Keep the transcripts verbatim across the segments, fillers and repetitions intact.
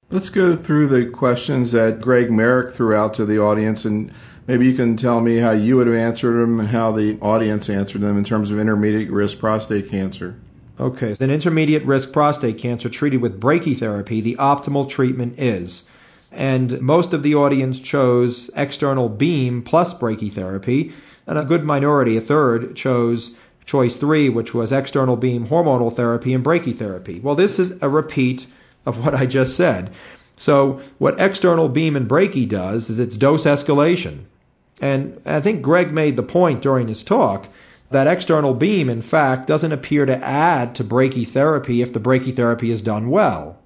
Let's go through the questions that Greg Merrick threw out to the audience, and maybe you can tell me how you would have answered them and how the audience answered them in terms of intermediate risk prostate cancer. Okay. In intermediate risk prostate cancer treated with brachytherapy, the optimal treatment is, and most of the audience chose external beam plus brachytherapy, and a good minority, a third, chose choice three, which was external beam hormonal therapy and brachytherapy. Well, this is a repeat of what I just said. So what external beam and brachy does is it's dose escalation. And I think Greg made the point during his talk that external beam, in fact, doesn't appear to add to brachytherapy if the brachytherapy is done well.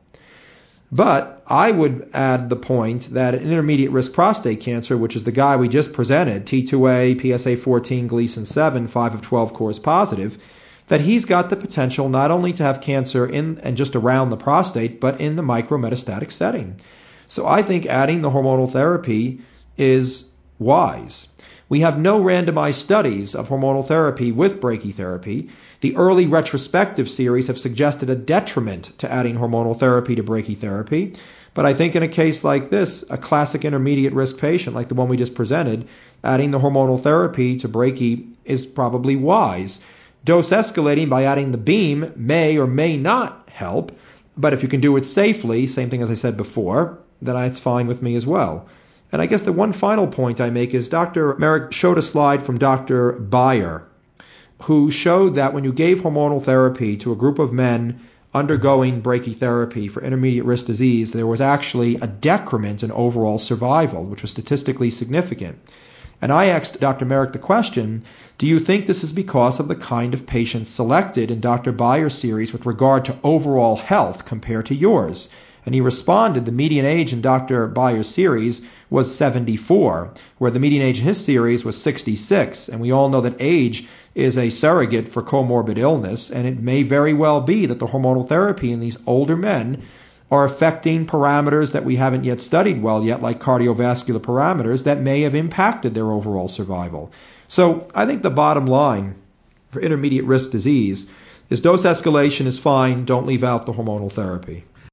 But I would add the point that in intermediate risk prostate cancer, which is the guy we just presented, T two A, P S A fourteen, Gleason seven, five of twelve cores positive, that he's got the potential not only to have cancer in and just around the prostate, but in the micrometastatic setting. So I think adding the hormonal therapy is wise. We have no randomized studies of hormonal therapy with brachytherapy. The early retrospective series have suggested a detriment to adding hormonal therapy to brachytherapy. But I think in a case like this, a classic intermediate risk patient like the one we just presented, adding the hormonal therapy to brachy is probably wise. Dose escalating by adding the beam may or may not help, but if you can do it safely, same thing as I said before, then it's fine with me as well. And I guess the one final point I make is Doctor Merrick showed a slide from Doctor Bayer, who showed that when you gave hormonal therapy to a group of men undergoing brachytherapy for intermediate risk disease, there was actually a decrement in overall survival, which was statistically significant. And I asked Doctor Merrick the question, do you think this is because of the kind of patients selected in Doctor Bayer's series with regard to overall health compared to yours? And he responded the median age in Doctor Bayer's series was seventy-four, where the median age in his series was sixty-six. And we all know that age is a surrogate for comorbid illness, and it may very well be that the hormonal therapy in these older men are affecting parameters that we haven't yet studied well yet, like cardiovascular parameters, that may have impacted their overall survival. So I think the bottom line for intermediate risk disease is dose escalation is fine, don't leave out the hormonal therapy.